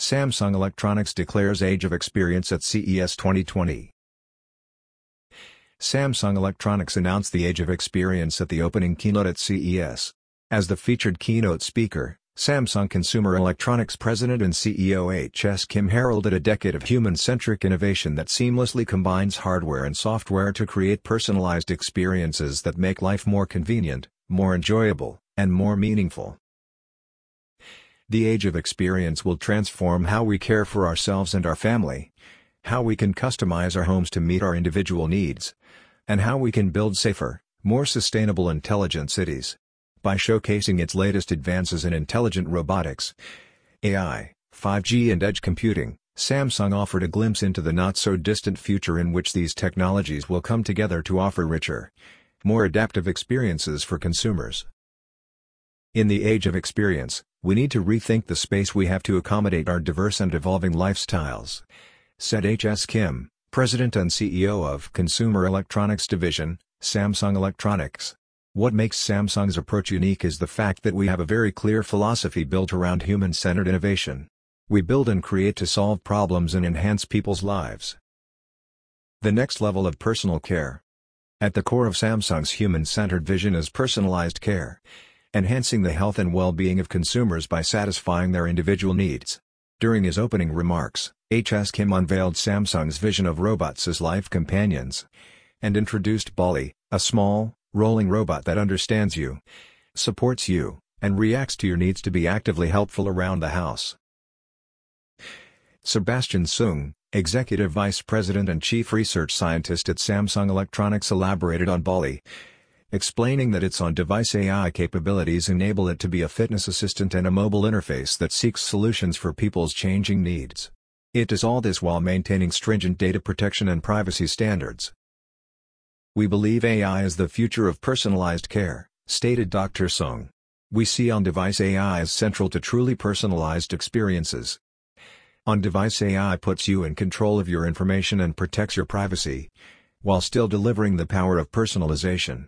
Samsung Electronics declares Age of Experience at CES 2020. Samsung Electronics announced the Age of Experience at the opening keynote at CES. As the featured keynote speaker, Samsung Consumer Electronics President and CEO H.S. Kim heralded a decade of human-centric innovation that seamlessly combines hardware and software to create personalized experiences that make life more convenient, more enjoyable, and more meaningful. The Age of Experience will transform how we care for ourselves and our family, how we can customize our homes to meet our individual needs, and how we can build safer, more sustainable intelligent cities. By showcasing its latest advances in intelligent robotics, AI, 5G and edge computing, Samsung offered a glimpse into the not-so-distant future in which these technologies will come together to offer richer, more adaptive experiences for consumers. In the Age of Experience, we need to rethink the space we have to accommodate our diverse and evolving lifestyles, said H.S. Kim, President and CEO of Consumer Electronics Division, Samsung Electronics. What makes Samsung's approach unique is the fact that we have a very clear philosophy built around human-centered innovation. We build and create to solve problems and enhance people's lives. The next level of personal care. At the core of Samsung's human-centered vision is personalized care, enhancing the health and well-being of consumers by satisfying their individual needs. During his opening remarks, H.S. Kim unveiled Samsung's vision of robots as life companions, and introduced Ballie, a small, rolling robot that understands you, supports you, and reacts to your needs to be actively helpful around the house. Sebastian Sung, Executive Vice President and Chief Research Scientist at Samsung Electronics, elaborated on Ballie, explaining that its on-device AI capabilities enable it to be a fitness assistant and a mobile interface that seeks solutions for people's changing needs. It does all this while maintaining stringent data protection and privacy standards. We believe AI is the future of personalized care, stated Dr. Sung. We see on-device AI as central to truly personalized experiences. On-device AI puts you in control of your information and protects your privacy, while still delivering the power of personalization.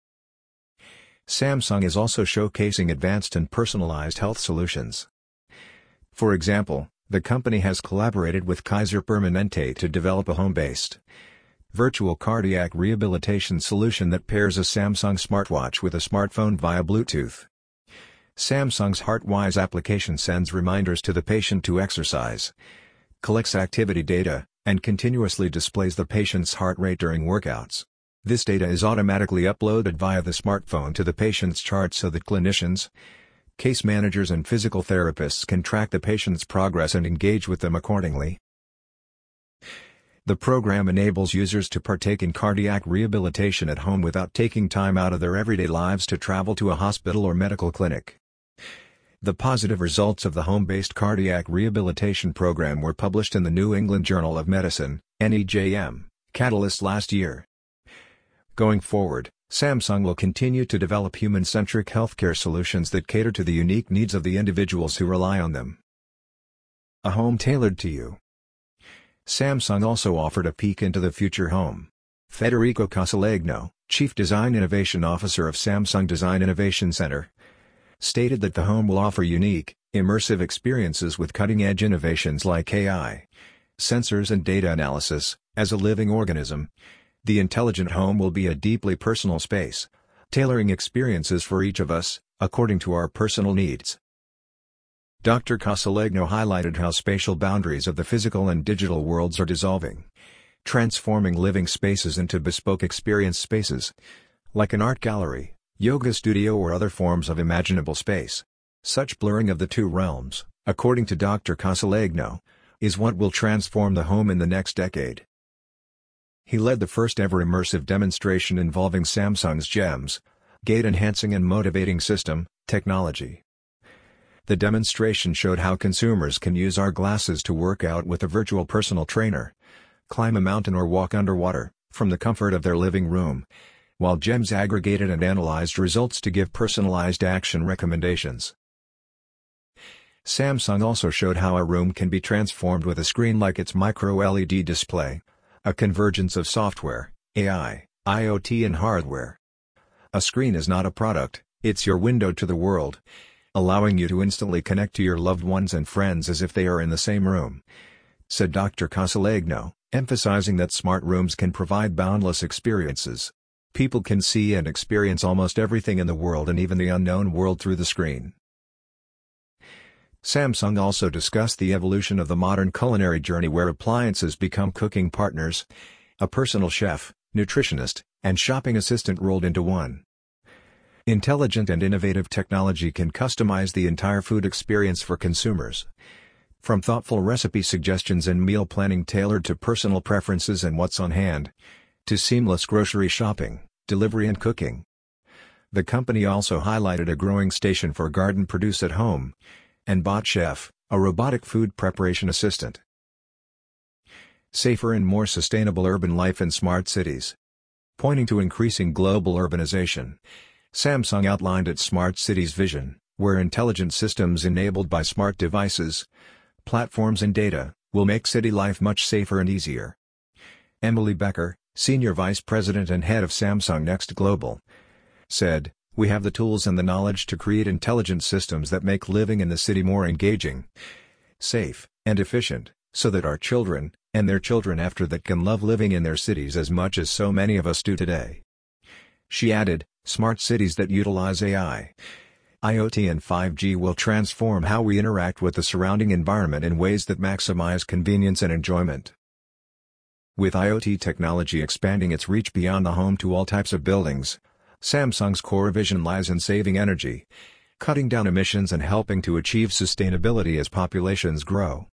Samsung is also showcasing advanced and personalized health solutions. For example, the company has collaborated with Kaiser Permanente to develop a home-based virtual cardiac rehabilitation solution that pairs a Samsung smartwatch with a smartphone via Bluetooth. Samsung's HeartWise application sends reminders to the patient to exercise, collects activity data, and continuously displays the patient's heart rate during workouts. This data is automatically uploaded via the smartphone to the patient's chart so that clinicians, case managers and physical therapists can track the patient's progress and engage with them accordingly. The program enables users to partake in cardiac rehabilitation at home without taking time out of their everyday lives to travel to a hospital or medical clinic. The positive results of the home-based cardiac rehabilitation program were published in the New England Journal of Medicine, NEJM, Catalyst last year. Going forward, Samsung will continue to develop human-centric healthcare solutions that cater to the unique needs of the individuals who rely on them. A home tailored to you. Samsung also offered a peek into the future home. Federico Casalegno, Chief Design Innovation Officer of Samsung Design Innovation Center, stated that the home will offer unique, immersive experiences with cutting-edge innovations like AI, sensors and data analysis. As a living organism, the intelligent home will be a deeply personal space, tailoring experiences for each of us, according to our personal needs. Dr. Casalegno highlighted how spatial boundaries of the physical and digital worlds are dissolving, transforming living spaces into bespoke experience spaces, like an art gallery, yoga studio or other forms of imaginable space. Such blurring of the two realms, according to Dr. Casalegno, is what will transform the home in the next decade. He led the first-ever immersive demonstration involving Samsung's GEMS, Gait-Enhancing and Motivating System, technology. The demonstration showed how consumers can use our glasses to work out with a virtual personal trainer, climb a mountain or walk underwater, from the comfort of their living room, while GEMS aggregated and analyzed results to give personalized action recommendations. Samsung also showed how a room can be transformed with a screen like its micro-LED display, a convergence of software, AI, IoT and hardware. A screen is not a product, it's your window to the world, allowing you to instantly connect to your loved ones and friends as if they are in the same room," said Dr. Casalegno, emphasizing that smart rooms can provide boundless experiences. People can see and experience almost everything in the world and even the unknown world through the screen. Samsung also discussed the evolution of the modern culinary journey where appliances become cooking partners, a personal chef, nutritionist, and shopping assistant rolled into one. Intelligent and innovative technology can customize the entire food experience for consumers. From thoughtful recipe suggestions and meal planning tailored to personal preferences and what's on hand, to seamless grocery shopping, delivery and cooking. The company also highlighted a growing station for garden produce at home, and Bot Chef, a robotic food preparation assistant. Safer and more sustainable urban life in smart cities. Pointing to increasing global urbanization, Samsung outlined its smart cities vision, where intelligent systems enabled by smart devices, platforms and data, will make city life much safer and easier. Emily Becker, Senior Vice President and Head of Samsung Next Global, said, "We have the tools and the knowledge to create intelligent systems that make living in the city more engaging, safe, and efficient, so that our children, and their children after that can love living in their cities as much as so many of us do today." She added, "Smart cities that utilize AI, IoT and 5G will transform how we interact with the surrounding environment in ways that maximize convenience and enjoyment." With IoT technology expanding its reach beyond the home to all types of buildings, Samsung's core vision lies in saving energy, cutting down emissions and helping to achieve sustainability as populations grow.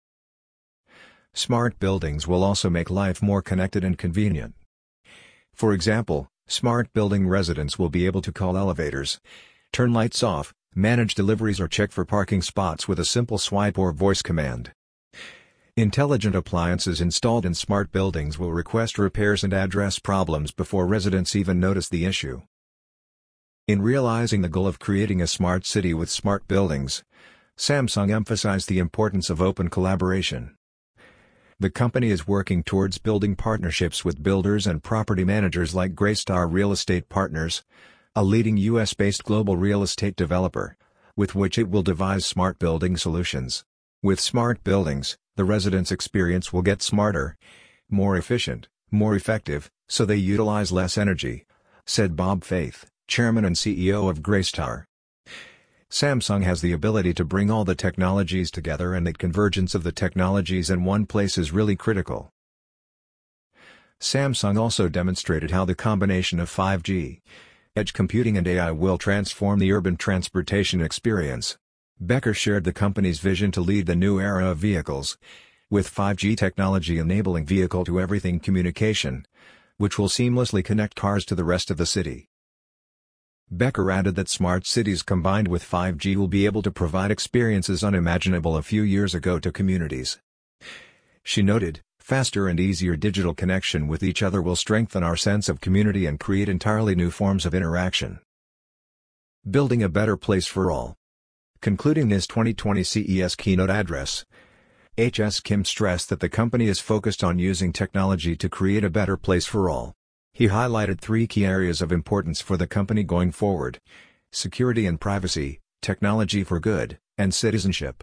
Smart buildings will also make life more connected and convenient. For example, smart building residents will be able to call elevators, turn lights off, manage deliveries or check for parking spots with a simple swipe or voice command. Intelligent appliances installed in smart buildings will request repairs and address problems before residents even notice the issue. In realizing the goal of creating a smart city with smart buildings, Samsung emphasized the importance of open collaboration. The company is working towards building partnerships with builders and property managers like Greystar Real Estate Partners, a leading U.S.-based global real estate developer, with which it will devise smart building solutions. With smart buildings, the residents' experience will get smarter, more efficient, more effective, so they utilize less energy, said Bob Faith, Chairman and CEO of Greystar. Samsung has the ability to bring all the technologies together, and that convergence of the technologies in one place is really critical. Samsung also demonstrated how the combination of 5G, edge computing and AI will transform the urban transportation experience. Becker shared the company's vision to lead the new era of vehicles, with 5G technology enabling vehicle-to-everything communication, which will seamlessly connect cars to the rest of the city. Becker added that smart cities combined with 5G will be able to provide experiences unimaginable a few years ago to communities. She noted, "Faster and easier digital connection with each other will strengthen our sense of community and create entirely new forms of interaction." Building a better place for all. Concluding this 2020 CES keynote address, H.S. Kim stressed that the company is focused on using technology to create a better place for all. He highlighted three key areas of importance for the company going forward: security and privacy, technology for good, and citizenship.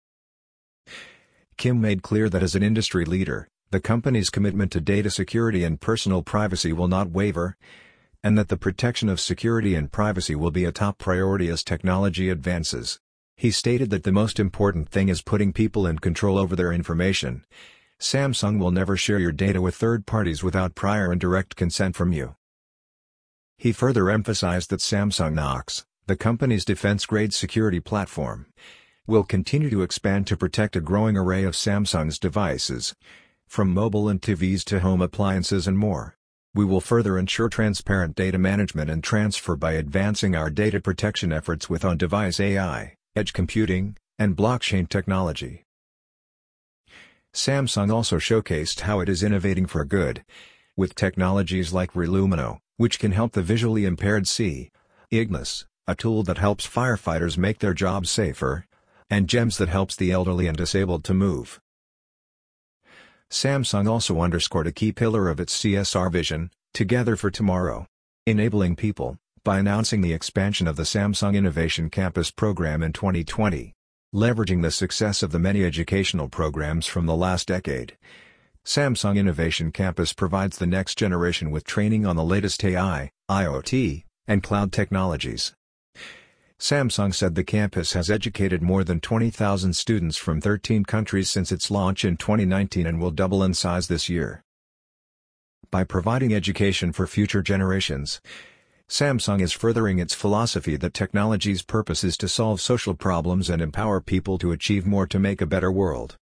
Kim made clear that as an industry leader, the company's commitment to data security and personal privacy will not waver, and that the protection of security and privacy will be a top priority as technology advances. He stated that the most important thing is putting people in control over their information. Samsung will never share your data with third parties without prior and direct consent from you. He further emphasized that Samsung Knox, the company's defense-grade security platform, will continue to expand to protect a growing array of Samsung's devices, from mobile and TVs to home appliances and more. We will further ensure transparent data management and transfer by advancing our data protection efforts with on-device AI, edge computing, and blockchain technology. Samsung also showcased how it is innovating for good, with technologies like Relumino, which can help the visually impaired see, Ignis, a tool that helps firefighters make their jobs safer, and GEMS that helps the elderly and disabled to move. Samsung also underscored a key pillar of its CSR vision, Together for Tomorrow, enabling people, by announcing the expansion of the Samsung Innovation Campus program in 2020. Leveraging the success of the many educational programs from the last decade, Samsung Innovation Campus provides the next generation with training on the latest AI, IoT, and cloud technologies. Samsung said the campus has educated more than 20,000 students from 13 countries since its launch in 2019 and will double in size this year. By providing education for future generations, Samsung is furthering its philosophy that technology's purpose is to solve social problems and empower people to achieve more to make a better world.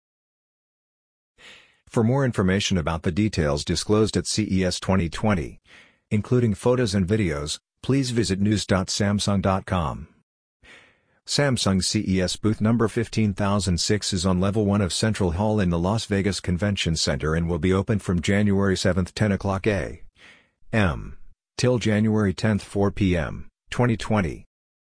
For more information about the details disclosed at CES 2020, including photos and videos, please visit news.samsung.com. Samsung CES booth number 15006 is on level 1 of Central Hall in the Las Vegas Convention Center and will be open from January 7, 10 o'clock a.m. till January 10, 4 p.m., 2020.